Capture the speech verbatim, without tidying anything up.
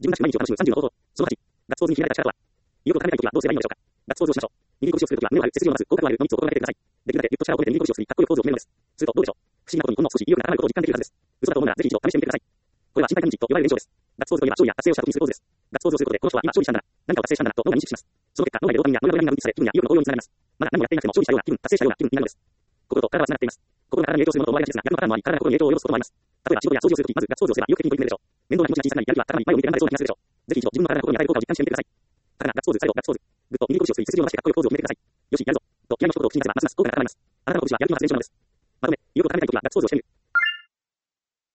自分らしく毎日を楽しむさんじゅうの方法。そのはち、ガッツポーズに秘められた力とは。意欲を高めたいときはどうすればいいのでしょうか。ガッツポーズをしましょう。握り拳をするときは胸を張る、背筋を伸ばす、口角を上げるのみっつを心がけてください。できるだけぎゅっと力を込めて握り拳をする、かっこよいポーズを決めるのです。するとどうでしょう。不思議なことにほんの少し意欲が高まることを実感できるはずです。嘘だと思うならぜひ一度試してみてください。これは身体感知と呼ばれる現象です。ガッツポーズといえば勝利や達成をしたときにするポーズです。ガッツポーズをすることでこの人は今勝利したんだな、何かを達成したんだなと脳が認識します。その結果、脳内でドーパミンやノルアドレナリンが分泌され、気分や意欲の高揚につながります。まだ何もやっていなくても勝利したような気分、達成したような気分になるのです。心と体はつながっています。心が体に影響するものと思われがちですが、逆のパターンもあり、体が心に影響を及ぼすこともあります。例えば仕事や掃除をするとき、まずガッツポーズをすれば意欲的に取り組めるでしょう。面倒な気持ちが小さくなり、やる気は高まり、前を見て頑張れそうな気がするでしょう。ぜひ一度自分の体が心に与える効果を実感してみてください。だからガッツポーズ、最後ガッツポーズ。ぐっと握り拳をすり、背筋を伸ばしてかっこよいポーズを決めてください。よし、やるぞ。と気合いの一言を口に出せば、ますます効果が高まります。あなたの拳はやる気の発電所なのです。